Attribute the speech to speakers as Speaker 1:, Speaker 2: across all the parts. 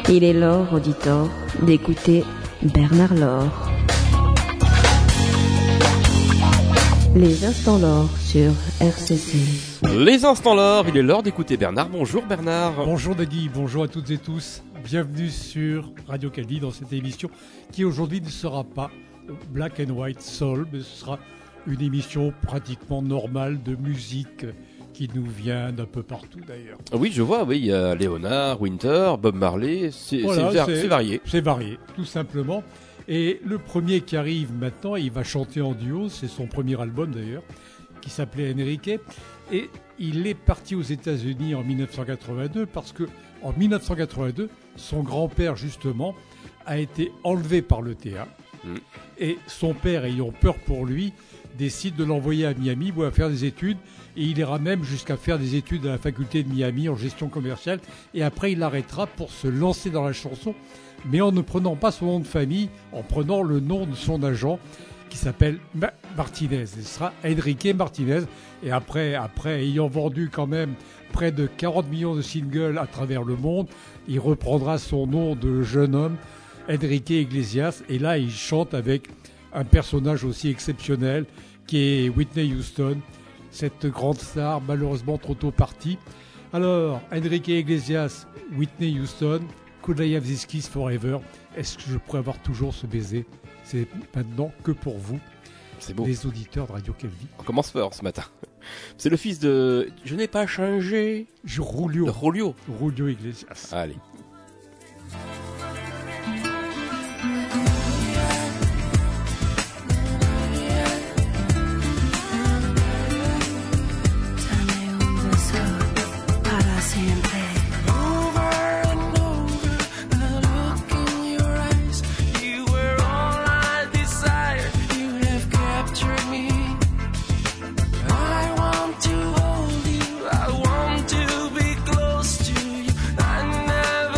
Speaker 1: Il est l'heure, auditeur, d'écouter Bernard Laure. Les instants Laure sur RCC.
Speaker 2: Les instants Laure, il est l'heure d'écouter Bernard. Bonjour Bernard.
Speaker 3: Bonjour Nagui, bonjour à toutes et tous. Bienvenue sur Radio Calvi dans cette émission qui aujourd'hui ne sera pas Black and White Soul, mais ce sera une émission pratiquement normale de musique qui nous vient d'un peu partout d'ailleurs.
Speaker 2: Oui, je vois, oui, il y a Léonard, Winter, Bob Marley, c'est varié.
Speaker 3: C'est varié, tout simplement. Et le premier qui arrive maintenant, il va chanter en duo, c'est son premier album d'ailleurs, qui s'appelait Enrique. Et il est parti aux États-Unis en 1982 parce que en 1982, son grand-père justement a été enlevé par le TA. Et son père, ayant peur pour lui, décide de l'envoyer à Miami où il va faire des études. Et il ira même jusqu'à faire des études à la faculté de Miami en gestion commerciale. Et après, il arrêtera pour se lancer dans la chanson, mais en ne prenant pas son nom de famille, en prenant le nom de son agent qui s'appelle Martinez. Ce sera Enrique Martinez. Et après, ayant vendu quand même près de 40 millions de singles à travers le monde, il reprendra son nom de jeune homme, Enrique Iglesias. Et là, il chante avec un personnage aussi exceptionnel qui est Whitney Houston, cette grande star malheureusement trop tôt partie. Alors, Enrique Iglesias, Whitney Houston, Could I Have This Kiss Forever? Est-ce que je pourrais avoir toujours ce baiser? C'est maintenant que pour vous,
Speaker 2: c'est beau.
Speaker 3: Les auditeurs de Radio Calvi.
Speaker 2: On commence fort ce matin. C'est le fils de... Je n'ai pas changé. Julio
Speaker 3: Iglesias.
Speaker 2: Allez.
Speaker 4: I want to be close to you. I never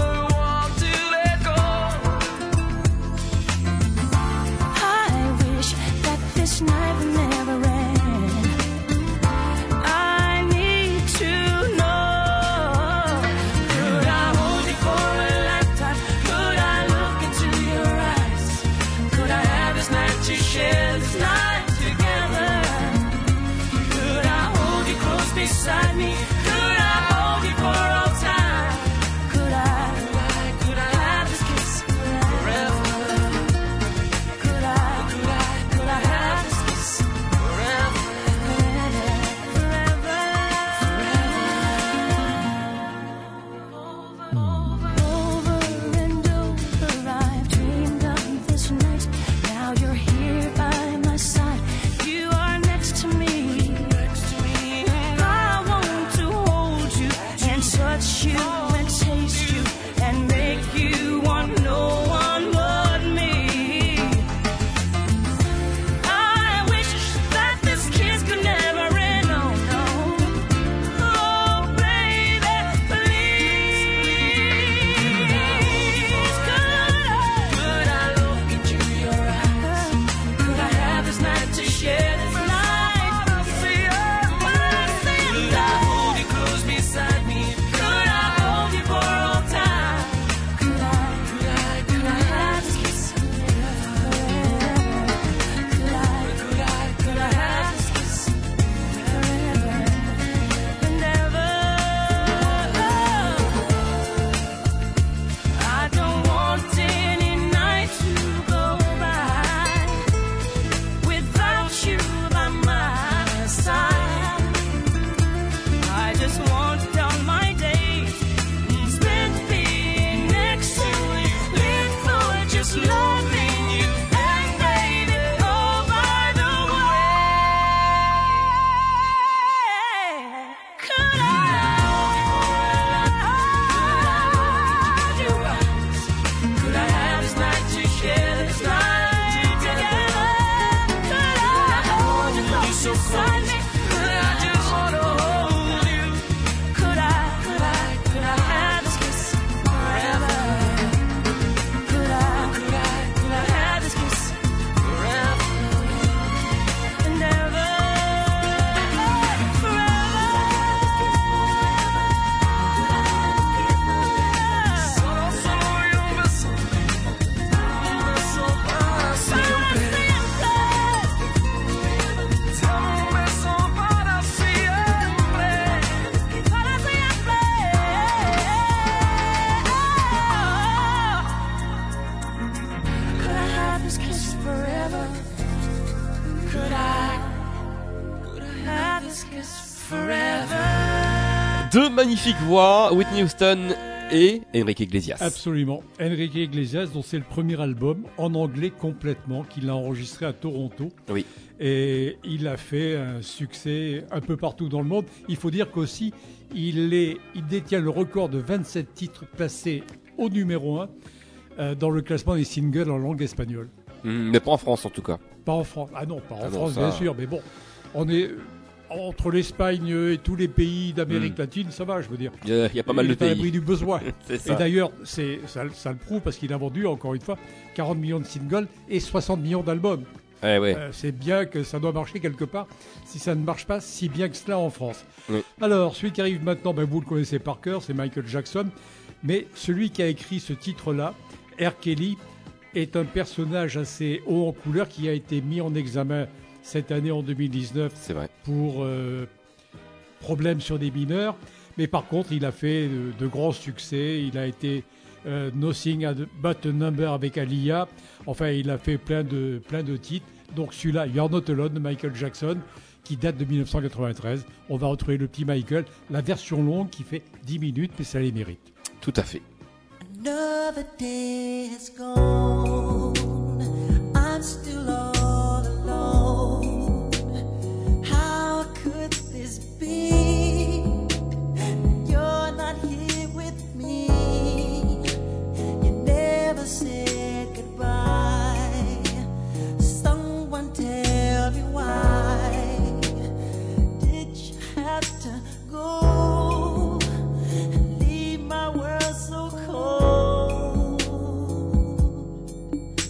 Speaker 2: Deux magnifiques voix, Whitney Houston et Enrique Iglesias.
Speaker 3: Absolument. Enrique Iglesias, dont c'est le premier album en anglais complètement, qu'il a enregistré à Toronto.
Speaker 2: Oui.
Speaker 3: Et il a fait un succès un peu partout dans le monde. Il faut dire qu'aussi, il détient le record de 27 titres placés au numéro 1 dans le classement des singles en langue espagnole.
Speaker 2: Mais pas en France en tout cas.
Speaker 3: Pas en France. Ah non, pas en France,
Speaker 2: ça...
Speaker 3: bien sûr. Mais bon, on est... Entre l'Espagne et tous les pays d'Amérique latine, ça va, je veux dire.
Speaker 2: Il y a pas mal de pays.
Speaker 3: Il a l'abri du besoin.
Speaker 2: C'est ça.
Speaker 3: Et d'ailleurs, ça le prouve parce qu'il a vendu, encore une fois, 40 millions de singles et 60 millions d'albums.
Speaker 2: Ouais.
Speaker 3: C'est bien que ça doit marcher quelque part, si ça ne marche pas si bien que cela en France.
Speaker 2: Oui.
Speaker 3: Alors, celui qui arrive maintenant, vous le connaissez par cœur, c'est Michael Jackson. Mais celui qui a écrit ce titre-là, R. Kelly, est un personnage assez haut en couleur qui a été mis en examen cette année en 2019
Speaker 2: c'est vrai.
Speaker 3: pour problèmes sur des mineurs. Mais par contre, il a fait de grands succès. Il a été Nothing But a Number avec Aaliyah. Enfin, il a fait plein de titres. Donc celui-là, You're Not Alone de Michael Jackson, qui date de 1993. On va retrouver le petit Michael, la version longue qui fait 10 minutes, mais ça les mérite.
Speaker 2: Tout à fait.
Speaker 4: Another day has gone. I'm still all alone. How could this be? You're not here with me. You never said goodbye. Someone tell me why did you have to go and leave my world so cold?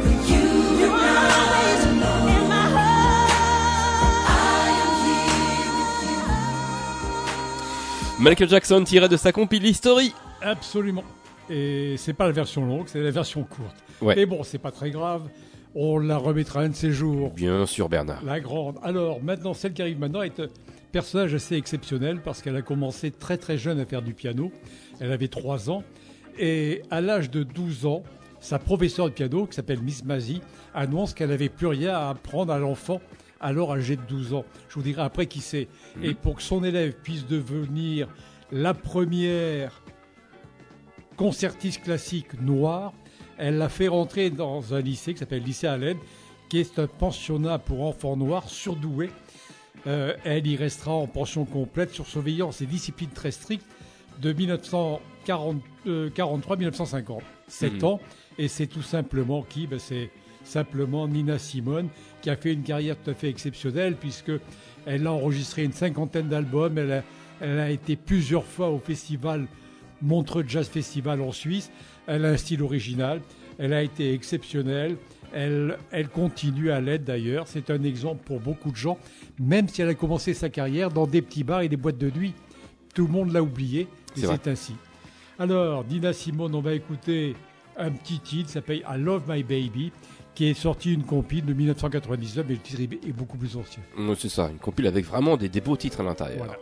Speaker 2: Michael Jackson tiré de sa compil History.
Speaker 3: Absolument. Et c'est pas la version longue, c'est la version courte.
Speaker 2: Ouais.
Speaker 3: Mais bon, c'est pas très grave. On la remettra un de ces jours.
Speaker 2: Bien sûr, Bernard.
Speaker 3: La grande. Alors, maintenant, celle qui arrive maintenant est un personnage assez exceptionnel parce qu'elle a commencé très très jeune à faire du piano. Elle avait 3 ans. Et à l'âge de 12 ans, sa professeure de piano, qui s'appelle Miss Mazzy, annonce qu'elle n'avait plus rien à apprendre à l'enfant alors âgé de 12 ans. Je vous dirai après qui c'est. Et pour que son élève puisse devenir la première concertiste classique noire, elle l'a fait rentrer dans un lycée qui s'appelle Lycée Allen, qui est un pensionnat pour enfants noirs surdoués. Elle y restera en pension complète, surveillant ses disciplines très strictes de 1943-1950. 7 ans. Et c'est tout simplement qui ? C'est simplement Nina Simone, qui a fait une carrière tout à fait exceptionnelle, puisqu'elle a enregistré une 50aine d'albums. Elle a été plusieurs fois au festival Montreux Jazz Festival en Suisse. Elle a un style original. Elle a été exceptionnelle. Elle continue à l'être d'ailleurs. C'est un exemple pour beaucoup de gens, même si elle a commencé sa carrière dans des petits bars et des boîtes de nuit. Tout le monde l'a oublié, et c'est ainsi. Alors, Nina Simone, on va écouter un petit titre, ça s'appelle I Love My Baby, qui est sorti une compile de 1999, mais le titre est beaucoup plus ancien.
Speaker 2: C'est ça, une compile avec vraiment des beaux titres à l'intérieur.
Speaker 3: Voilà.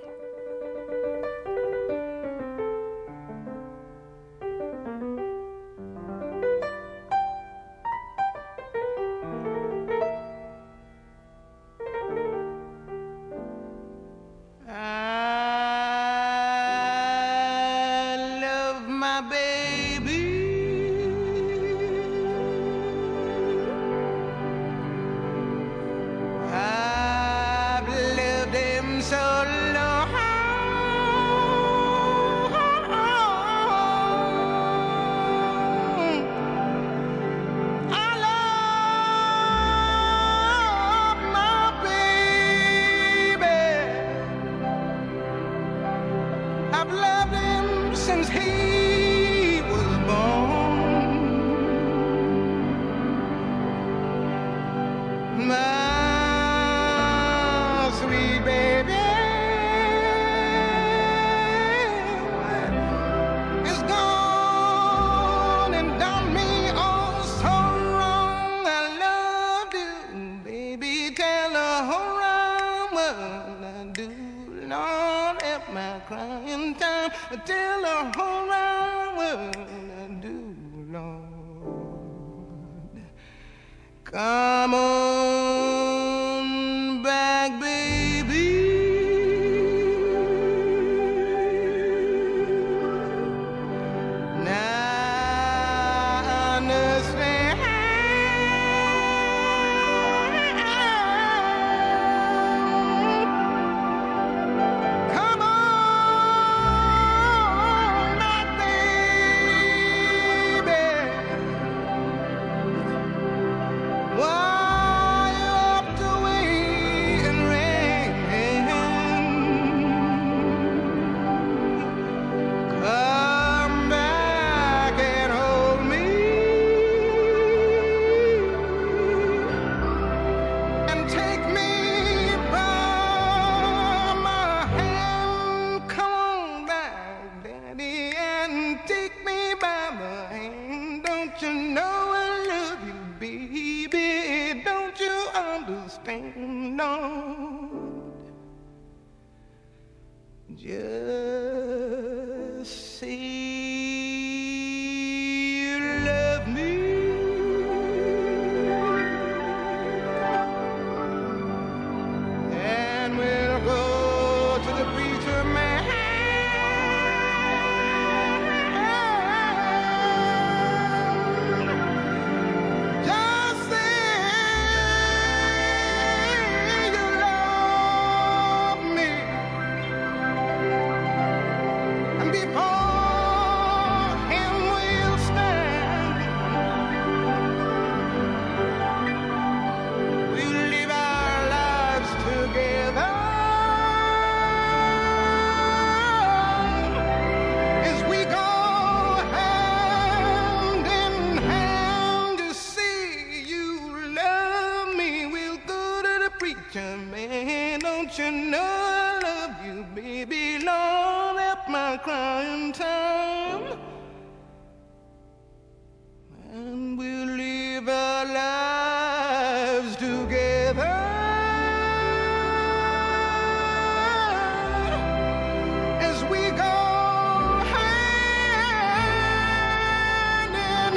Speaker 5: want you know I love you, baby. Lord, help my crying time. And we'll live our lives together as we go hand in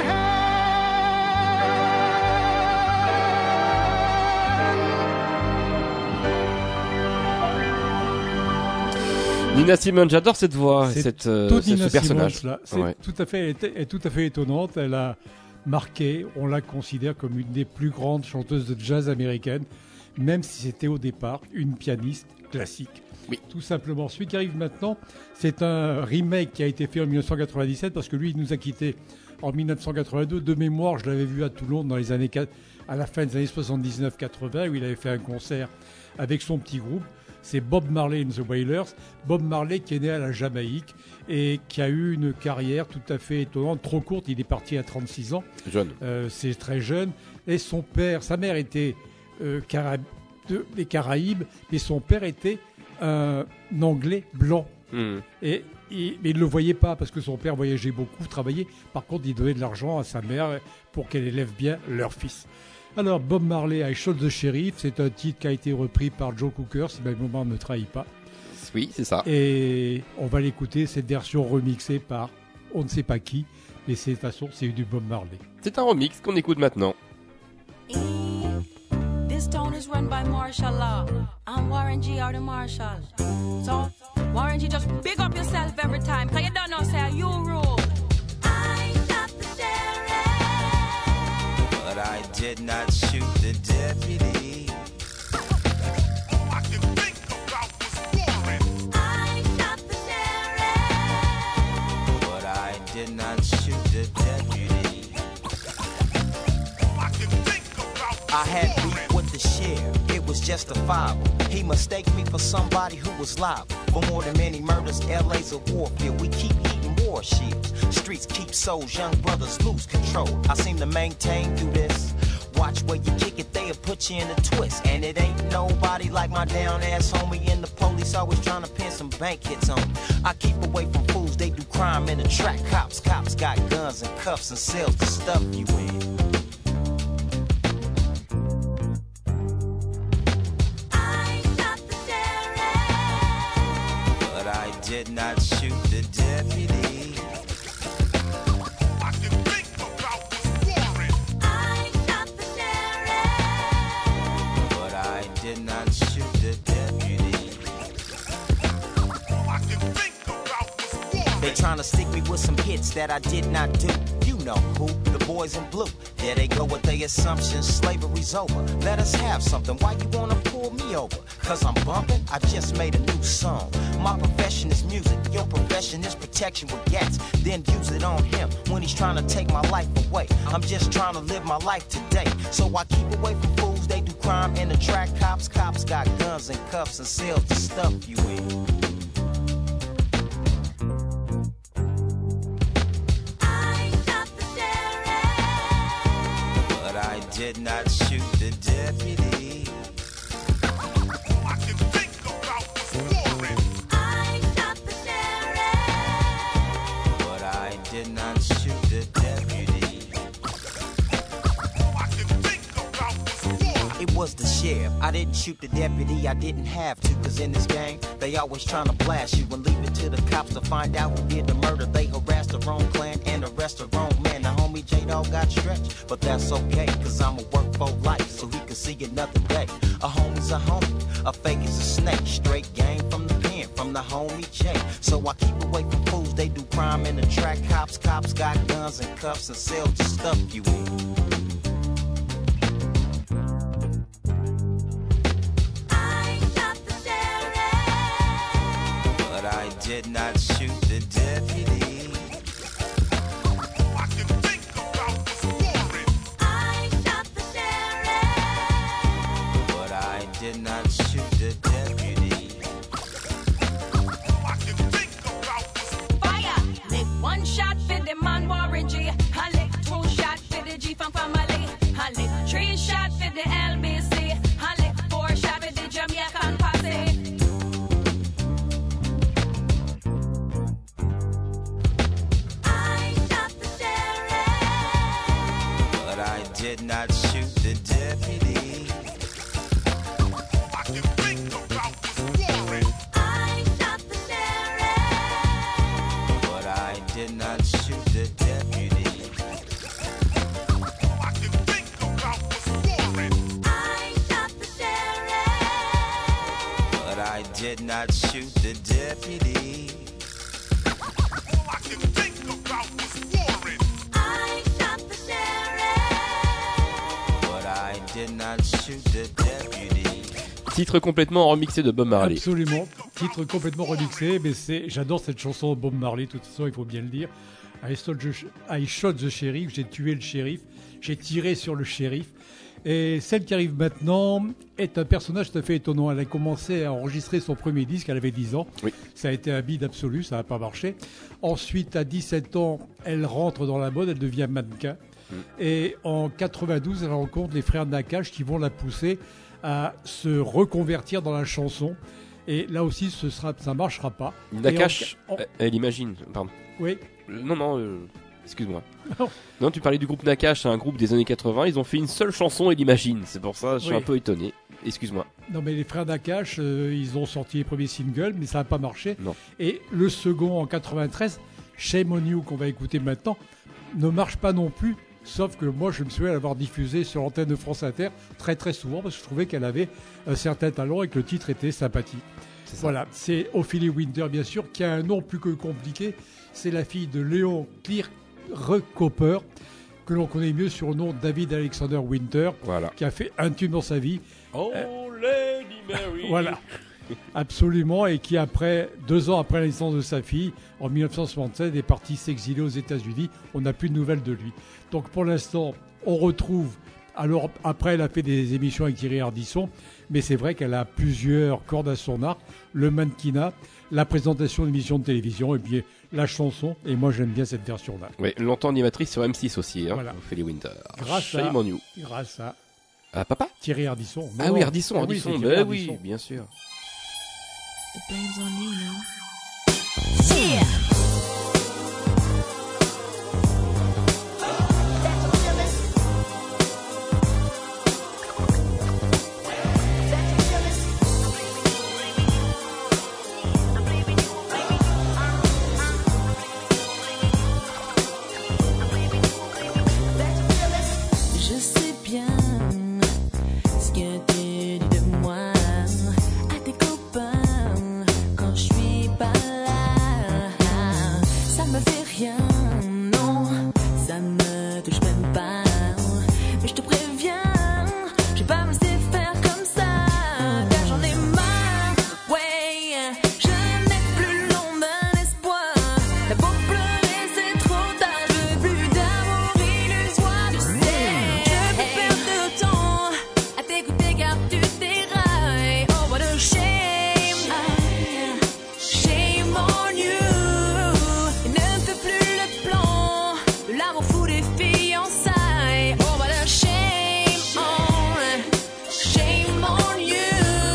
Speaker 5: hand.
Speaker 2: Nina Simone, j'adore cette voix, ce personnage.
Speaker 3: C'est
Speaker 2: Ouais.
Speaker 3: tout à fait, elle est tout à fait étonnante. Elle a marqué, on la considère comme une des plus grandes chanteuses de jazz américaine, même si c'était au départ une pianiste classique.
Speaker 2: Oui.
Speaker 3: Tout simplement. Celui qui arrive maintenant, c'est un remake qui a été fait en 1997 parce que lui, il nous a quittés en 1982. De mémoire, je l'avais vu à Toulon à la fin des années 79-80 où il avait fait un concert avec son petit groupe. C'est Bob Marley and the Wailers. Bob Marley qui est né à la Jamaïque et qui a eu une carrière tout à fait étonnante, trop courte. Il est parti à 36 ans.
Speaker 2: Jeune.
Speaker 3: C'est très jeune. Et sa mère était des Caraïbes, mais son père était un Anglais blanc. Mais il ne le voyait pas parce que son père voyageait beaucoup, travaillait. Par contre, il donnait de l'argent à sa mère pour qu'elle élève bien leur fils. Alors, Bob Marley, I Shot the Sheriff, c'est un titre qui a été repris par Joe Cooker, si ma mémoire ne me trahit pas.
Speaker 2: Oui, c'est ça.
Speaker 3: Et on va l'écouter, cette version remixée par on ne sait pas qui, mais de toute façon, c'est du Bob Marley.
Speaker 2: C'est un remix qu'on écoute maintenant.
Speaker 6: This town is run by martial law. I'm Warren G. or the Marshall. So, Warren G, just big up yourself every time, cause you don't know, say, you rule.
Speaker 4: I shot the sheriff,
Speaker 7: but I did not shoot the deputy.
Speaker 5: All I can think about was Warren.
Speaker 4: I shot the sheriff,
Speaker 7: But I did not shoot the deputy.
Speaker 5: All I can think about was
Speaker 7: I had beef with the sheriff, it was justifiable. He mistaked me for somebody who was liable. For more than many murders, LA's a warfield. We keep eating war shit. Streets keep souls, young brothers lose control. I seem to maintain through this. Watch where you kick it, they'll put you in a twist. And it ain't nobody like my down ass homie. And the police always trying to pin some bank hits on me. I keep away from fools, they do crime in the track. Cops got guns and cuffs and cells to stuff you in.
Speaker 4: I shot the sheriff,
Speaker 7: But I did not shoot the deputy.
Speaker 5: All I can think about was Warren.
Speaker 4: I shot the sheriff,
Speaker 7: But I did not shoot the deputy.
Speaker 5: All I can think about was Warren.
Speaker 7: They trying to stick me with some hits that I did not do. You know who, the boys in blue. There they go with their assumptions, slavery's over. Let us have something, why you wanna pull me over? Cause I'm bumping, I just made a new song. My profession is music, your profession is protection with gats. Then use it on him when he's trying to take my life away. I'm just trying to live my life today. So I keep away from fools, they do crime in the track. Cops got guns and cuffs and cells to stuff you in.
Speaker 4: I shot the sheriff,
Speaker 7: But I did not shoot the deputy.
Speaker 5: All I can think about was Warren.
Speaker 4: I shot the sheriff,
Speaker 7: But I did not shoot the deputy.
Speaker 5: All I can think about was Warren.
Speaker 7: It was the sheriff. I didn't shoot the deputy, I didn't have to. Cause in this game, they always trying to blast you and leave it to the cops to find out who did the murder. They harassed the wrong clan and arrest the wrong man. The homie J-Dog got stretched, but that's okay. Cause I'ma work for life so he can see another day. A homie's a homie, a fake is a snake. Straight game from the pen, from the homie J. So I keep away from fools, they do crime in the track. Cops got guns and cuffs and cells to stuff you in.
Speaker 4: I shot the sheriff,
Speaker 7: But I did not shoot the deputy.
Speaker 5: All I can think about was Warren.
Speaker 4: I shot the sheriff,
Speaker 7: But I did not shoot the deputy.
Speaker 5: All I can think about was
Speaker 6: Fire! Lick one shot for the man Warren G. I lick two shot for the G from family. I lick three shot for the LBC. I lick four shot for the Jamaican posse.
Speaker 7: did not shoot the deputy.
Speaker 4: I shot the sheriff.
Speaker 7: But I did not shoot the deputy.
Speaker 4: I shot the sheriff.
Speaker 7: But I did not shoot the deputy.
Speaker 4: I shot the sheriff.
Speaker 7: But I did not shoot the deputy.
Speaker 2: Titre complètement remixé de Bob Marley.
Speaker 3: Absolument. Titre complètement remixé, mais j'adore cette chanson de Bob Marley, de toute façon, il faut bien le dire. I shot the sheriff, j'ai tué le shérif, j'ai tiré sur le shérif. Et celle qui arrive maintenant est un personnage tout à fait étonnant. Elle a commencé à enregistrer son premier disque, elle avait 10 ans.
Speaker 2: Oui.
Speaker 3: Ça a été un bide absolu, ça n'a pas marché. Ensuite, à 17 ans, elle rentre dans la mode, elle devient mannequin. Et en 92, elle rencontre les frères Nakache qui vont la pousser à se reconvertir dans la chanson. Et là aussi, ça marchera pas.
Speaker 2: Nakache, elle imagine. Pardon.
Speaker 3: Oui.
Speaker 2: Non, excuse-moi. Non, tu parlais du groupe Nakache, c'est un groupe des années 80. Ils ont fait une seule chanson, elle imagine. C'est pour ça, je suis un peu étonné. Excuse-moi.
Speaker 3: Non, mais les frères Nakache, ils ont sorti les premiers singles, mais ça n'a pas marché.
Speaker 2: Non.
Speaker 3: Et le second en 93, Shame on You, qu'on va écouter maintenant, ne marche pas non plus. Sauf que moi, je me souviens l'avoir diffusé sur l'antenne de France Inter très très souvent parce que je trouvais qu'elle avait un certain talent et que le titre était sympathique. Voilà, c'est Ophélie Winter, bien sûr, qui a un nom plus que compliqué. C'est la fille de Léon Clear-Cooper, que l'on connaît mieux sur le nom de David Alexander Winter, qui a fait un tube dans sa vie.
Speaker 2: Oh, Lady Mary.
Speaker 3: Voilà, absolument, et qui, 2 ans après la naissance de sa fille, en 1967, est parti s'exiler aux États-Unis. On n'a plus de nouvelles de lui. Donc pour l'instant, on retrouve. Alors après, elle a fait des émissions avec Thierry Ardisson, mais c'est vrai qu'elle a plusieurs cordes à son arc. Le mannequinat, la présentation d'émissions de télévision et bien la chanson. Et moi, j'aime bien cette version-là.
Speaker 2: Oui, longtemps animatrice sur M6 aussi, hein,
Speaker 3: Voilà.
Speaker 2: Ophélie Winter.
Speaker 3: Grâce à
Speaker 2: papa
Speaker 3: Thierry Ardisson.
Speaker 2: Ah oui, Ardisson, Ardisson.
Speaker 3: c'est
Speaker 2: Ben
Speaker 3: Thierry
Speaker 2: oui,
Speaker 3: Ardisson.
Speaker 2: bien sûr.
Speaker 1: The blame's on you now.
Speaker 4: Yeah.
Speaker 6: Je sais bien ce que tu dis de moi à tes copains quand je suis pas là. Ça me fait rien, non, ça me touche même pas. Mais je te préviens, je vais pas me laisser faire comme ça, car j'en ai marre. Ouais, je n'ai plus l'ombre d'un espoir. T'as beau pleurer, c'est trop tard. Je veux plus d'amour illusoire, tu sais. Je veux plus perdre de temps à t'écouter car tu dérailles. Oh, what a shame, shame on you. Il ne fait plus le plan de l'amour fou des fiançailles. Oh, what a shame on you.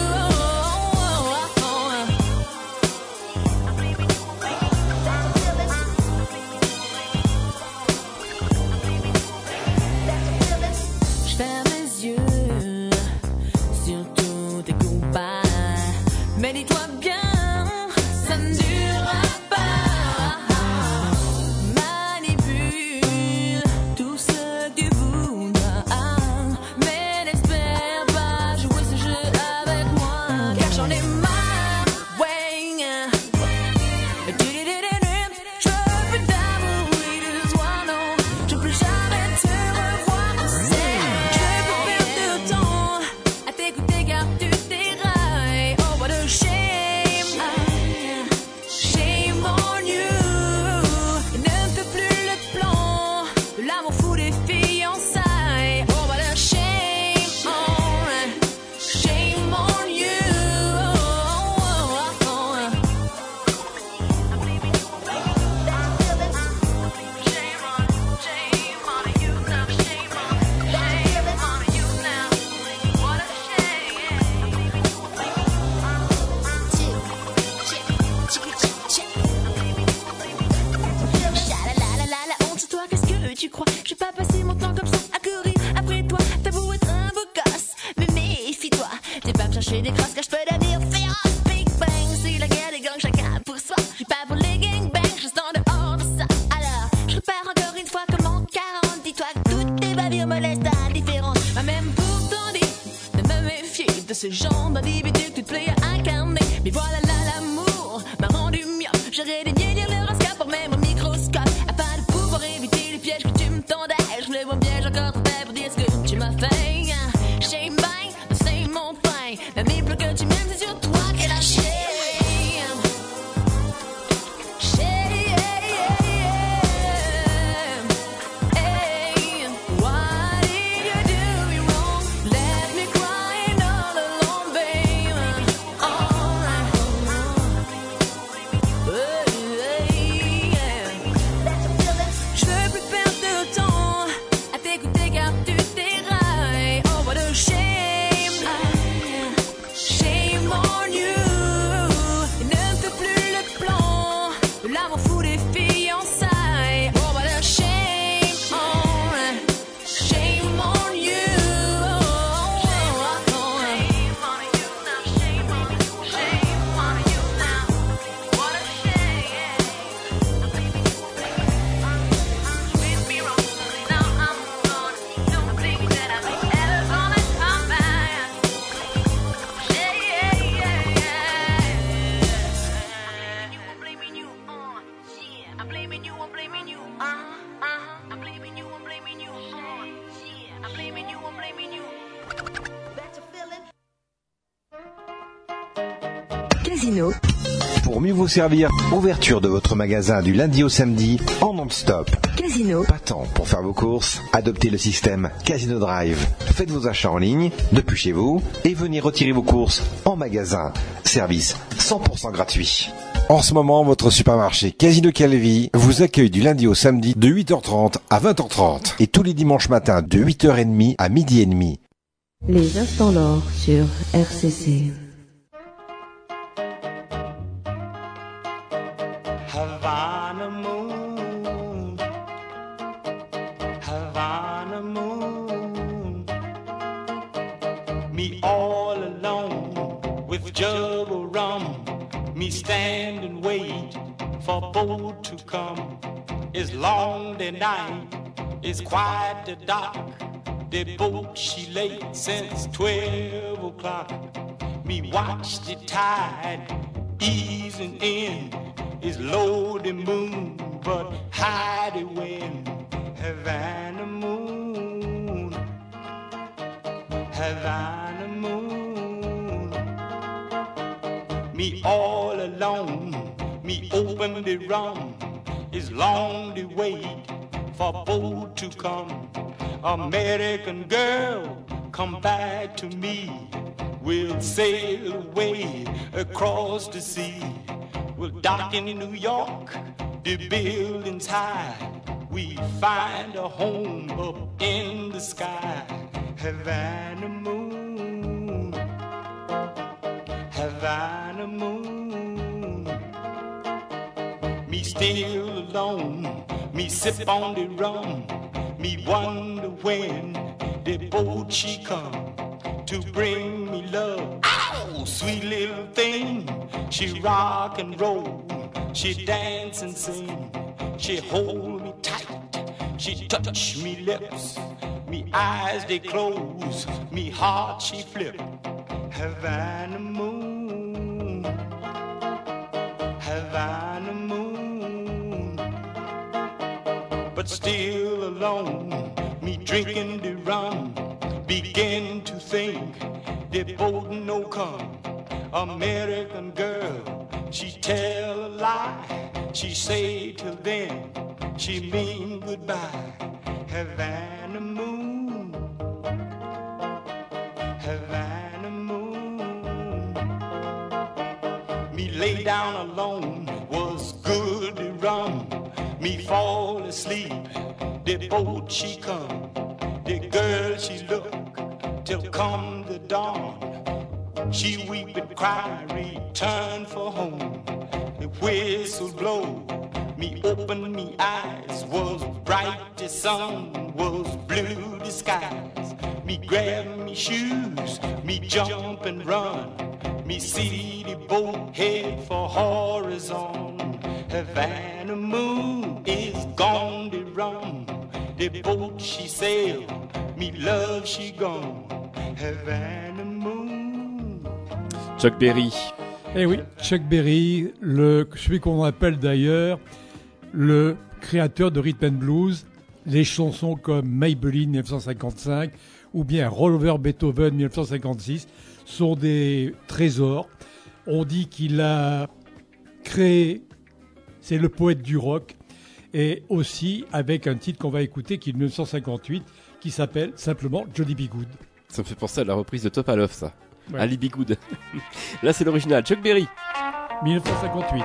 Speaker 6: Je ferme les yeux sur tous tes combats, mais dis-toi bien, ça ne durera pas. Manipule tout ce que tu voudras, mais n'espère pas jouer ce jeu avec moi, car j'en ai marre. Ouais, je veux plus d'amour illusoire, non, je veux plus jamais te revoir, tu sais. Je veux plus perdre de temps à t'écouter car tu dérailles. Oh, what a shame. J'ai des crosses que je peux devenir féroce. Big bang, c'est la guerre des gangs, chacun pour soi. J'suis pas pour les gangbangs, je reste en dehors de ça. Alors, je repars encore une fois comme en 40. Dis-toi que toutes tes bavures me laissent indifférente. M'a même pourtant dit de me méfier de ce genre d'individu que tu te plais à incarner. Mais voilà là, l'amour m'a rendu myope. J'aurais dénié lire l'horoscope pour même au microscope. Afin de pouvoir éviter les pièges que tu me tendais. Je voulais mon piège encore trop fait pour dire ce que tu m'as fait. Shame bang, c'est mon pain. Même les pleurs que tu m'aimes, c'est sur toi qu'elle a shame. Shame. Hey, what did you do wrong? Let me crying all alone, babe. Alright. Je veux plus perdre de temps à t'écouter car tu dérailles. Oh, what a shame. Shame on you. Il ne fait plus le plan de l'amour fou des fiançailles. Oh, what a shame. Shame on you. Shame on you now. Shame on you. Shame on you now. What a shame. Treat me wrong. Now I'm gone. Don't think that I'm ever gonna come back. I'm blaming you. I'm blaming you. I'm blaming you. I'm blaming you. I'm blaming you. I'm blaming you. I'm blaming you. That's a feeling.
Speaker 1: Casino,
Speaker 8: Pour mieux vous servir, ouverture de votre magasin du lundi au samedi en non-stop.
Speaker 1: Casino,
Speaker 8: Pas temps pour faire vos courses, adoptez le système Casino Drive. Faites vos achats en ligne, depuis chez vous, et venez retirer vos courses en magasin. Service 100% gratuit. En ce moment, votre supermarché Casino Calvi vous accueille du lundi au samedi de 8h30 à 20h30 et tous les dimanches matins de 8h30 à 12h30.
Speaker 1: les instants d'or sur RCC.
Speaker 5: Havana moon, Havana moon, me all alone with jug of rum, me stand and wait for boat to come. It's long the night, it's quite the dark, the boat she late since 12 o'clock. Me watch the tide easing in. It's low the moon, but high the wind. Havana moon, Havana moon. Me all alone, me open the rum. It's long the wait for boat to come. American girl, come back to me. We'll sail away across the sea. We'll dock in New York, the buildings high. We find a home up in the sky. Havana moon, Havana moon. Me still alone, me sip on the rum. Me wonder when the boat she come to bring me love. Ow, sweet little thing. She rock and roll, she dance and sing. She hold me tight, she touch me lips. Me eyes they close, me heart she flip. Havana moon, Havana moon. But still alone, me drinking the rum. Begin to think the boat no come. American girl, she tell a lie. She say till then, she mean goodbye. Havana moon, Havana moon. Me lay down alone, was good to rum. Me fall asleep, the boat she come. The girl she look, till come the dawn. She weep and cry, return for home. The whistle blow, me open me eyes. Was bright the sun, was blue the skies. Me grab me shoes, me jump and run. Me see the boat head for horizon. Havana moon is gone to run. The boat she sail, me love she gone. Havana moon.
Speaker 2: Chuck Berry.
Speaker 3: Eh oui, Chuck Berry, celui qu'on appelle d'ailleurs le créateur de rhythm and blues, les chansons comme Maybelline 1955 ou bien Roll-Over Beethoven 1956 sont des trésors. On dit qu'il a créé, c'est le poète du rock, et aussi avec un titre qu'on va écouter qui est de 1958 qui s'appelle simplement Johnny B. Good.
Speaker 2: Ça me fait penser à la reprise de Topalov, ça.
Speaker 3: Ouais.
Speaker 2: Ali B. Good. Là, c'est l'original. Chuck Berry.
Speaker 3: 1958.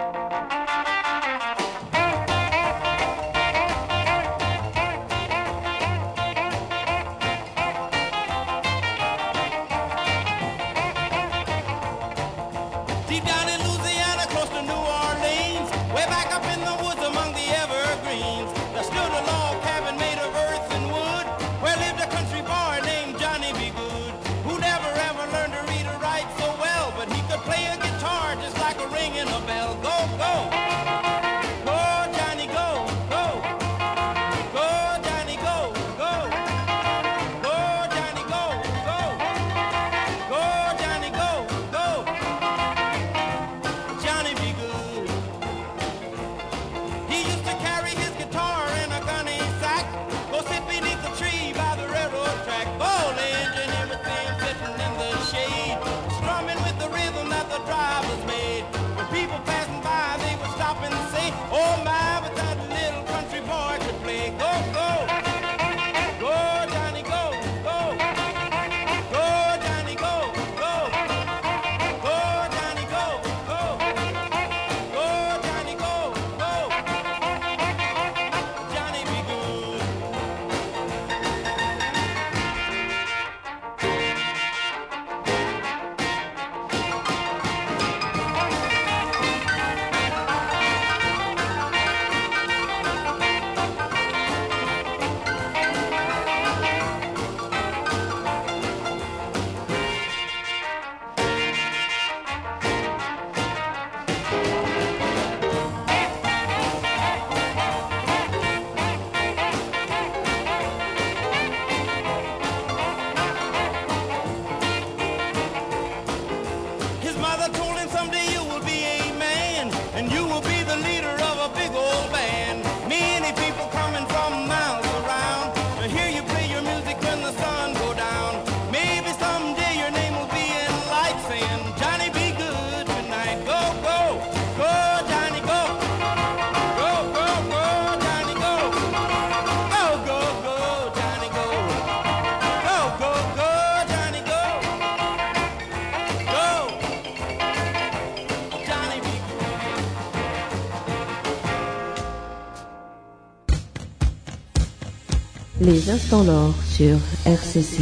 Speaker 5: Deep down in Louisiana, close to New Orleans, way back up in the woods among the evergreens, there stood a log cabin made of earth and wood, where lived a country boy named Johnny B. Good, who never ever learned to read or write so well, but he could play a guitar just like a ringing a bell. Go, go! Go, Johnny, go, go! Go, Johnny, go, go! Go, Johnny, go, go! Go, Johnny, go, go! Johnny be good. He used to carry his guitar in a gunny sack, go sit beneath the tree by the railroad track, old engine, everything sitting in the shade, strumming with the rhythm that the drivers made. When people passing by, they would stop and say, oh my, but that little country boy could play. Go, go! Go, Johnny, go, go! Go, Johnny, go, go! Go, Johnny, go, go! Go, Johnny, go, go! Johnny be good. His mother told him someday you will be a man, and you will be the leader of a big old band. Many people coming from miles around to hear you play your music when the sun go down. Maybe someday your name will be in lights saying, Johnny be good tonight. Go, go, go, Johnny, go. Go, go, go, Johnny, go. Go, go, go, Johnny, go. Go, go, go, Johnny, go. Go, Johnny be
Speaker 1: Les instants l'or sur RCC.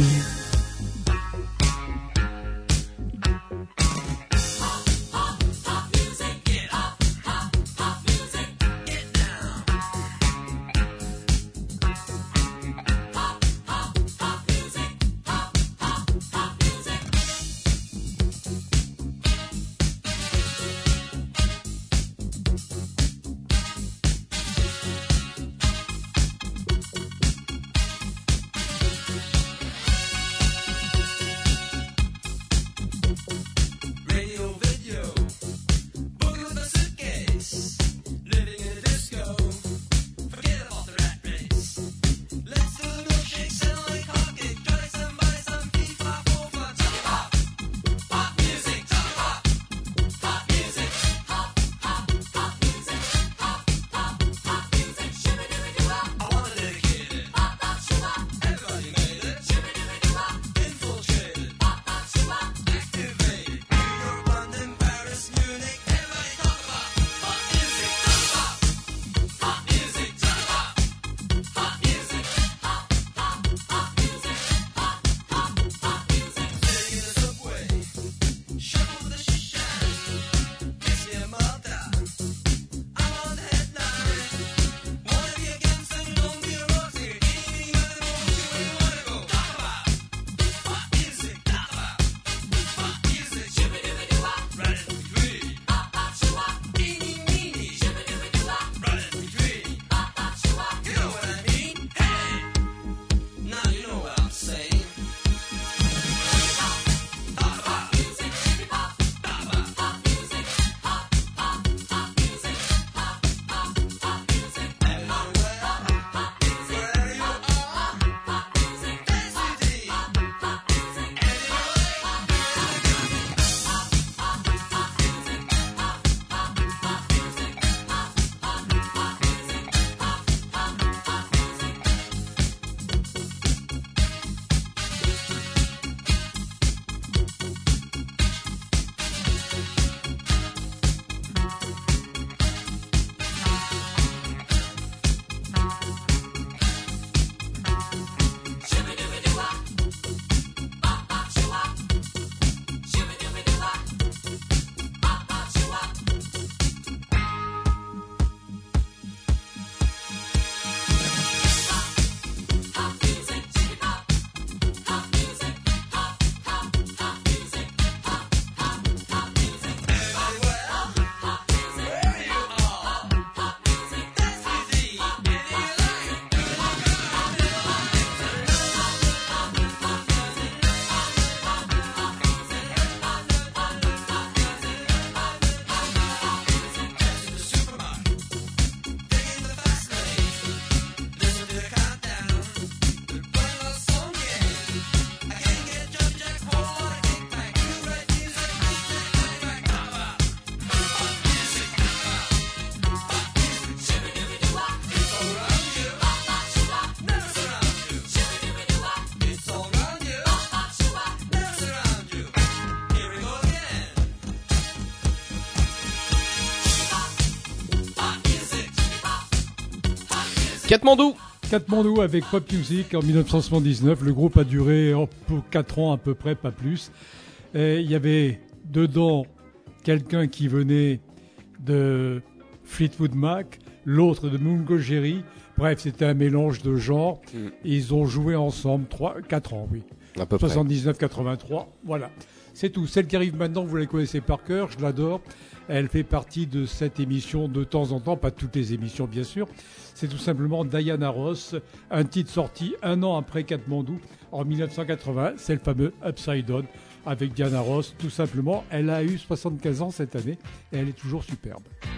Speaker 2: Katmandou.
Speaker 3: Katmandou avec Pop Music en 1979. Le groupe a duré 4 ans à peu près, pas plus. Et il y avait dedans quelqu'un qui venait de Fleetwood Mac, l'autre de Mungo Jerry. Bref, c'était un mélange de genres. Et ils ont joué ensemble 4 ans, oui.
Speaker 2: À peu près.
Speaker 3: 79-83, voilà. C'est tout. Celle qui arrive maintenant, vous la connaissez par cœur, je l'adore. Elle fait partie de cette émission de temps en temps, pas toutes les émissions bien sûr. C'est tout simplement Diana Ross, un titre sorti 1 an après Katmandou, en 1980. C'est le fameux Upside Down avec Diana Ross, tout simplement. Elle a eu 75 ans cette année et elle est toujours superbe.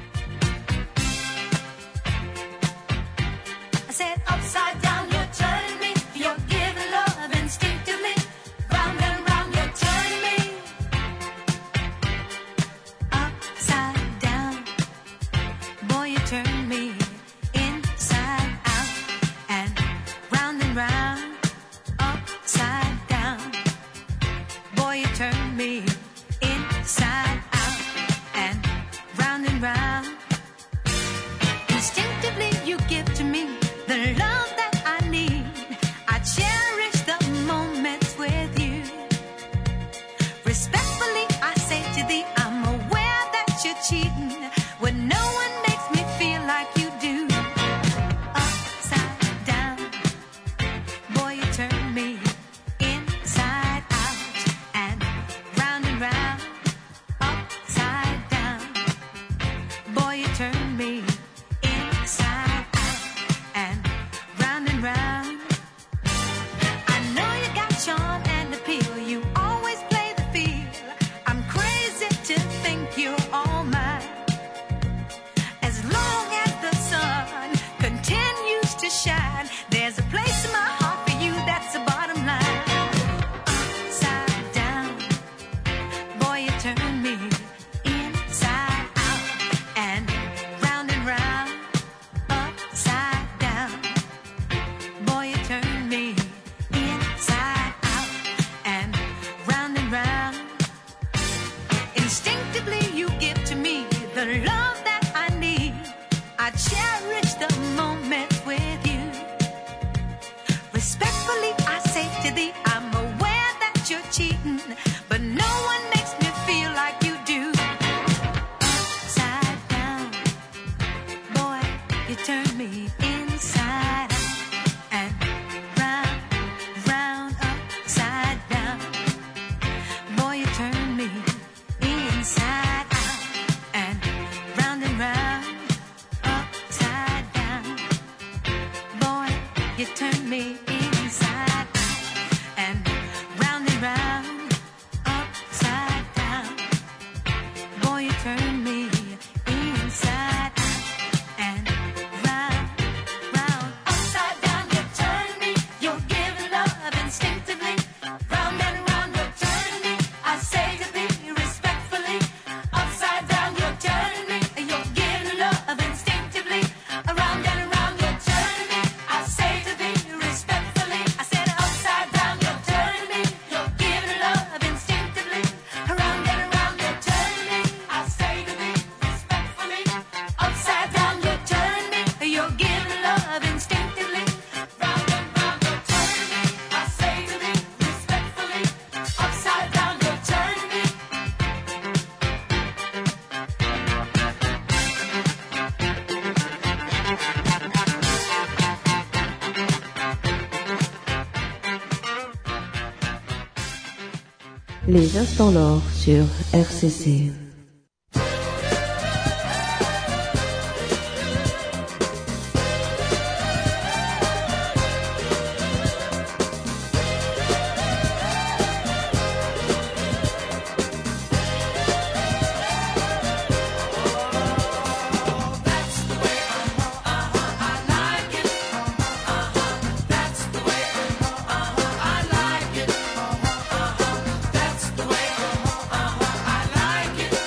Speaker 4: I said upside down, you're turning me. You're giving love instinctively. Round and round, you're turning me. Upside down, boy, you turn me inside out. And round, upside down, boy, you turn me inside out. And round, instinctively you give to me the love that I need. I cherish the moments with you. Respectfully, I say to thee, I'm aware that you're cheating when no one makes me feel like you do. Upside down, boy, you turn me inside out. And round, upside down, boy, you turn me inside out. And round, I know you got charm and appeal. You always play the field. I'm crazy to think you're all mine. As long as the sun continues to shine, there's a place in my heart for you. That's the bottom line. Upside down, boy, you turn me inside out. And round, upside down, boy, you turn me inside out. And round, instinctively you give to me the love that I need. I cherish the moments with you. Respectfully, I say to thee, I'm aware that you're cheating, but no one makes me feel like you do. Upside down, boy, you turn me inside out. And round, upside down, boy, you turn me inside out. And round, upside down, boy, you turn me inside out. And round, upside down, boy, you turn me inside out. And round, upside down, you turn me. You're giving love instinctively. Round and round, you're turning me. I say to thee respectfully. Upside down, you're turning me. You're giving love instinctively. Around and around, you're turning me. I say to thee respectfully. I said upside down, you're turning me. You're giving love instinctively. Around and around, you're turning me. I say to thee respectfully. Upside down, you're turning me. You're giving love instinctively. Round and round, you're turning me. I say to thee respectfully. Upside down, you're turning me.
Speaker 1: Les instants l'or sur RCC.
Speaker 4: That's the way I like it.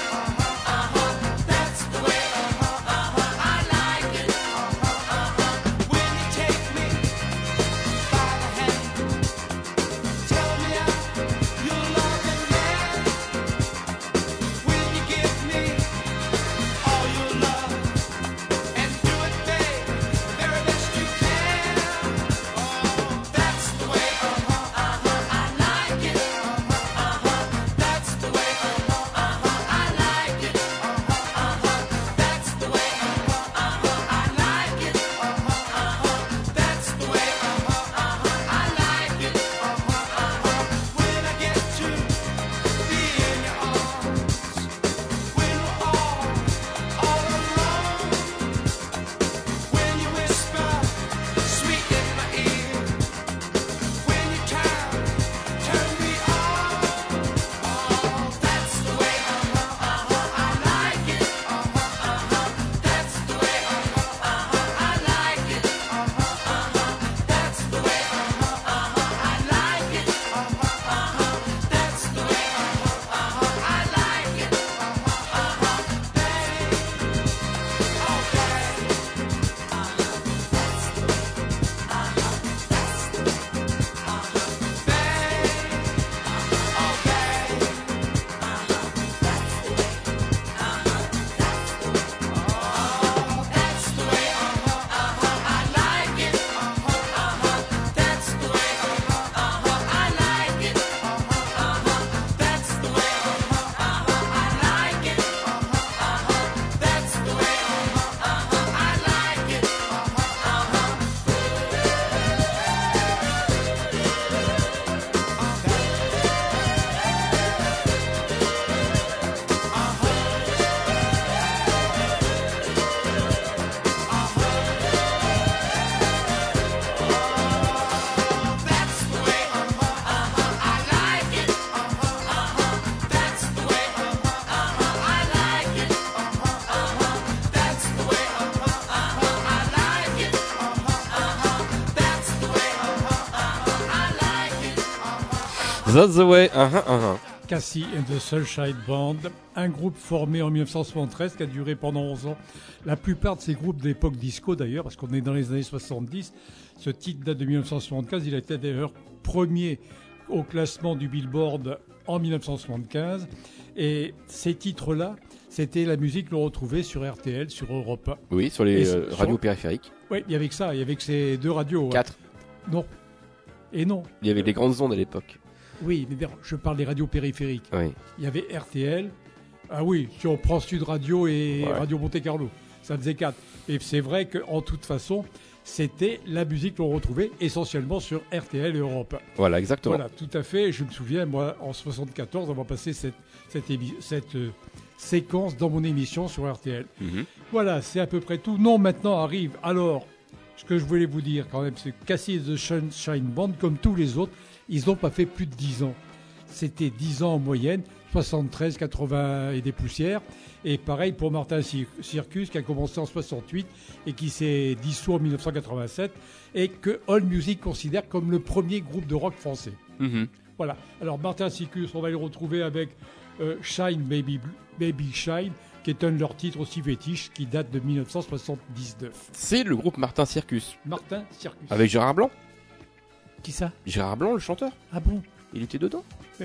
Speaker 2: That's the way.
Speaker 3: Cassie and the Sunshine Band, un groupe formé en 1973 qui a duré pendant 11 ans. La plupart de ces groupes d'époque disco d'ailleurs, parce qu'on est dans les années 70, ce titre date de 1975, il a été d'ailleurs premier au classement du Billboard en 1975. Et ces titres-là, c'était la musique que l'on retrouvait sur RTL, sur Europe 1.
Speaker 2: Oui, sur les radios périphériques.
Speaker 3: Oui, il y avait que ça, il y avait que ces deux radios.
Speaker 2: 4.
Speaker 3: Non. Et non.
Speaker 2: Il y avait les grandes ondes à l'époque.
Speaker 3: Oui, mais je parle des radios périphériques.
Speaker 2: Oui.
Speaker 3: Il y avait RTL. Ah oui, si on prend Sud Radio et Radio Monte Carlo, ça faisait 4. Et c'est vrai qu'en toute façon, c'était la musique qu'on retrouvait essentiellement sur RTL et Europe 1.
Speaker 2: Voilà, exactement.
Speaker 3: Voilà, tout à fait. Je me souviens, moi, en 74, avoir passé cette séquence dans mon émission sur RTL.
Speaker 2: Mhm.
Speaker 3: Voilà, c'est à peu près tout. Non, maintenant arrive. Alors, ce que je voulais vous dire quand même, c'est que Cassie and the Sunshine Band, comme tous les autres, ils n'ont pas fait plus de 10 ans. C'était 10 ans en moyenne, 73, 80 et des poussières. Et pareil pour Martin Circus, qui a commencé en 68 et qui s'est dissous en 1987, et que AllMusic considère comme le premier groupe de rock français.
Speaker 2: Mhm.
Speaker 3: Voilà. Alors Martin Circus, on va le retrouver avec Shine Baby Shine, qui est un de leurs titres aussi fétiches, qui date de 1979.
Speaker 2: C'est le groupe Martin Circus.
Speaker 3: Martin Circus.
Speaker 2: Avec Gérard Blanc.
Speaker 3: Qui ça?
Speaker 2: Gérard Blanc, le chanteur.
Speaker 3: Ah bon?
Speaker 2: Il était dedans.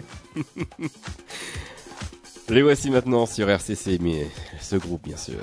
Speaker 2: Les voici maintenant sur RCC, mais ce groupe, bien sûr.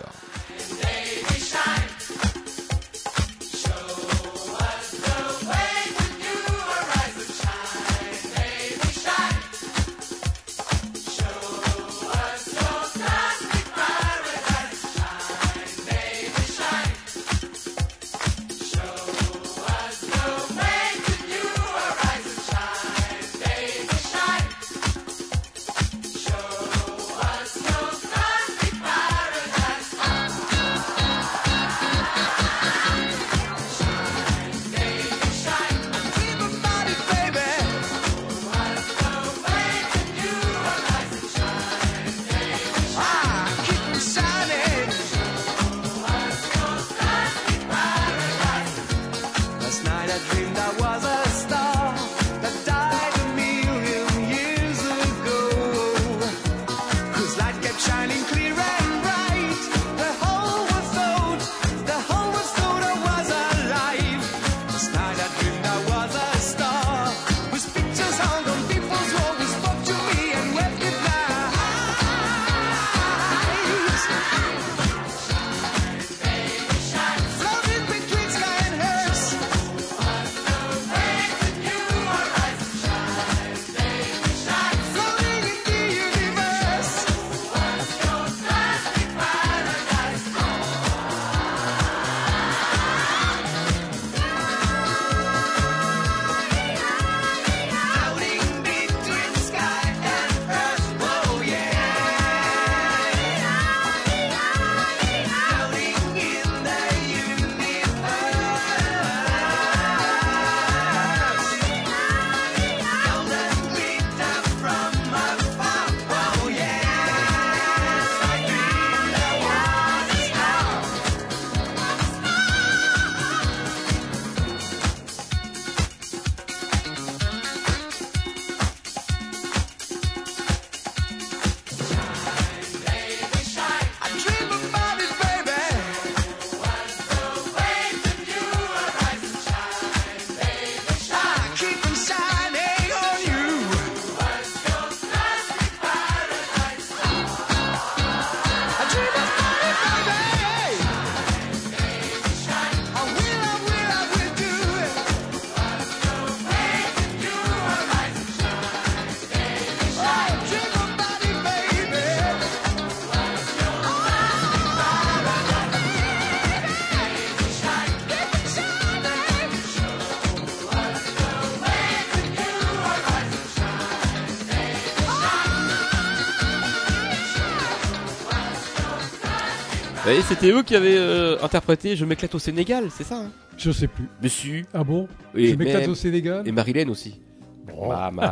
Speaker 2: Et c'était eux qui avaient interprété Je m'éclate au Sénégal, c'est ça hein?
Speaker 3: Je sais plus.
Speaker 2: Dessus.
Speaker 3: Ah bon?
Speaker 2: Et
Speaker 3: Je m'éclate
Speaker 2: même-
Speaker 3: au Sénégal.
Speaker 2: Et Marilyn aussi.
Speaker 3: Bon.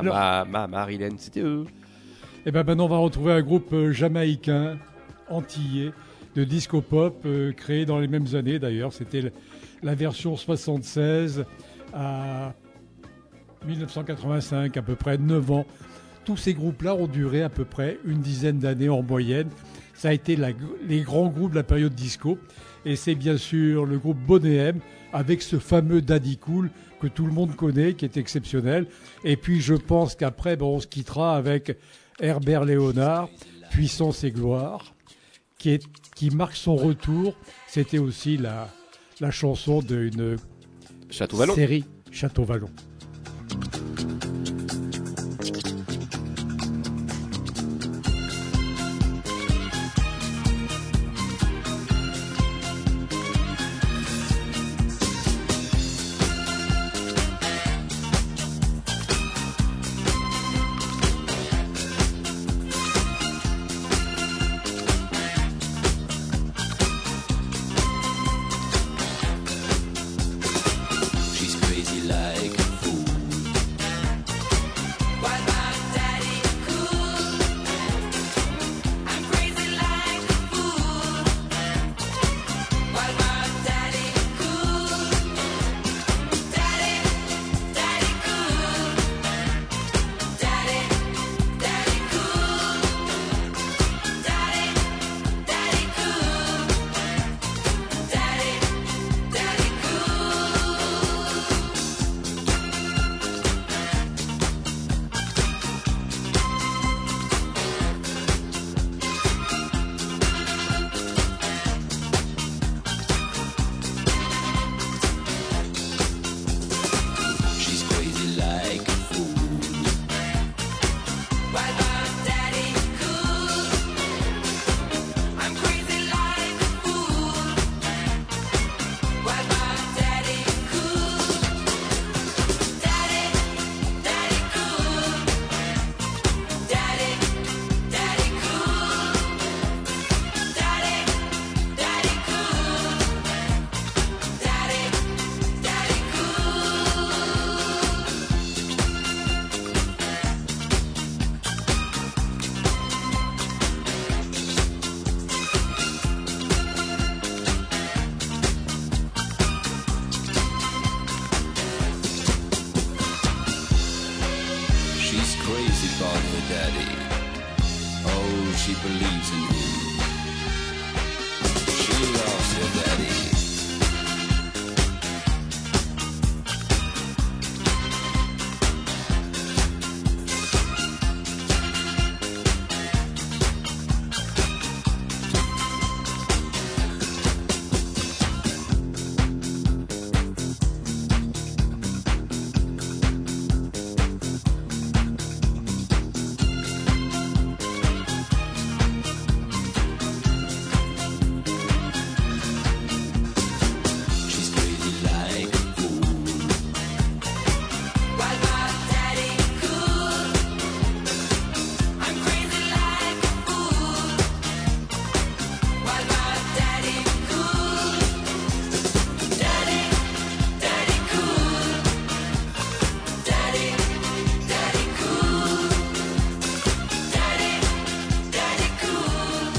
Speaker 2: Marilyn, c'était eux.
Speaker 3: Et ben maintenant on va retrouver un groupe jamaïcain, antillais, de disco pop, créé dans les mêmes années d'ailleurs. C'était la version 76 à 1985, à peu près 9 ans. Tous ces groupes-là ont duré à peu près une dizaine d'années en moyenne. Ça a été les grands groupes de la période disco. Et c'est bien sûr le groupe Boney M avec ce fameux Daddy Cool que tout le monde connaît, qui est exceptionnel. Et puis je pense qu'après, on se quittera avec Herbert Léonard, Puissance et Gloire, qui marque son retour. C'était aussi la chanson d'une
Speaker 2: Château-Vallon.
Speaker 3: série Château-Vallon.
Speaker 9: She's crazy like a fool. What about Daddy Cool? I'm crazy like a fool. What about Daddy Cool? Daddy Cool. Daddy Cool. Daddy Cool. Daddy Cool. She's crazy like a fool. What about Daddy Cool? I'm crazy like a fool. What about Daddy Cool? Daddy Cool. Daddy Cool. Daddy Cool. She's crazy about her daddy. Oh, she believes in him. She loves her daddy. She's crazy like a fool. What about Daddy Cool? I'm crazy like a fool. What about Daddy Cool? Daddy Cool. Daddy Cool. Daddy Cool.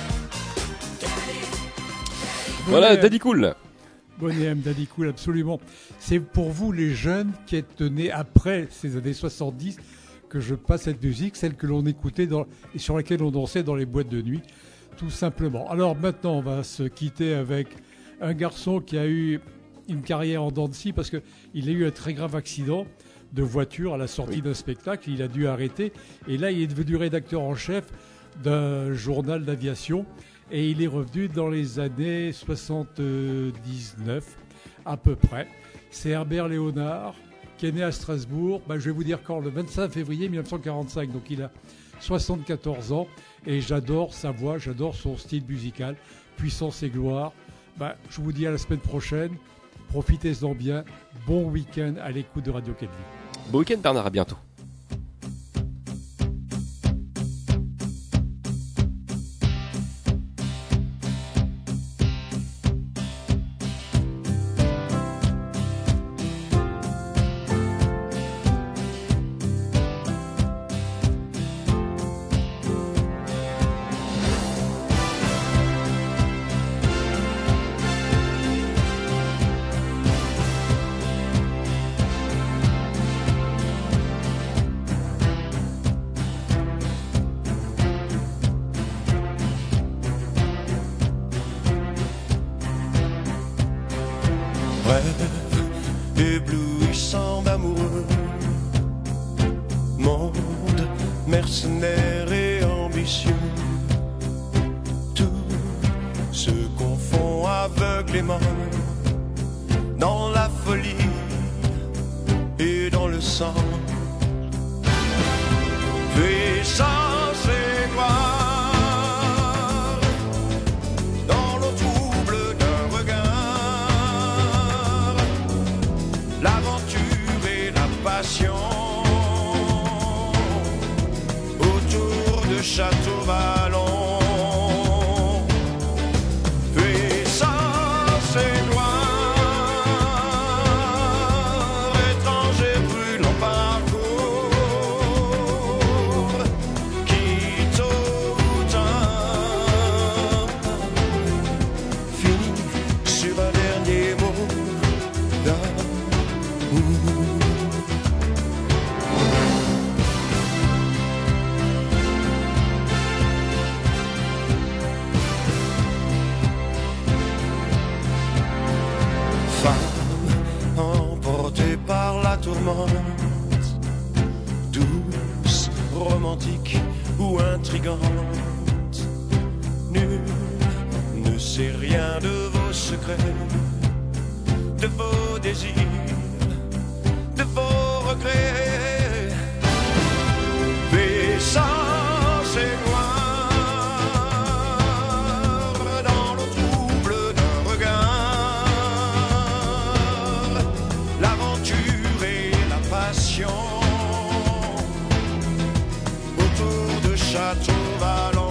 Speaker 2: Voilà, Daddy Cool.
Speaker 3: Boney M, Daddy Cool, absolument. C'est pour vous, les jeunes, qui êtes nés après ces années 70, que je passe cette musique, celle que l'on écoutait et sur laquelle on dansait dans les boîtes de nuit, tout simplement. Alors maintenant, on va se quitter avec un garçon qui a eu une carrière en dents de scie parce qu'il a eu un très grave accident de voiture à la sortie d'un spectacle. Il a dû arrêter. Et là, il est devenu rédacteur en chef d'un journal d'aviation. Et il est revenu dans les années 79, à peu près. C'est Herbert Léonard, qui est né à Strasbourg. Je vais vous dire quand, le 25 février 1945. Donc il a 74 ans. Et j'adore sa voix, j'adore son style musical. Puissance et gloire. Je vous dis à la semaine prochaine. Profitez-en bien. Bon week-end à l'écoute de Radio Kelvin.
Speaker 2: Bon week-end Bernard, à bientôt.
Speaker 10: mercenaires et ambitieux. Tout se confond aveuglément dans la folie et dans le sang. Puissance et gloire dans l'eau trouble d'un regard, l'aventure et la passion autour de Château-Vallon. Puissance et gloire, étranger brûlant parcours, qui tôt ou tard finit sur un dernier mot d'amour. Femme emportée par la tourmente, douce, romantique ou intrigante, nul ne sait rien de vos secrets, de vos désirs, de vos regrets. Puissance et gloire dans l'eau trouble d'un regard, l'aventure et la passion autour de Château-Vallon.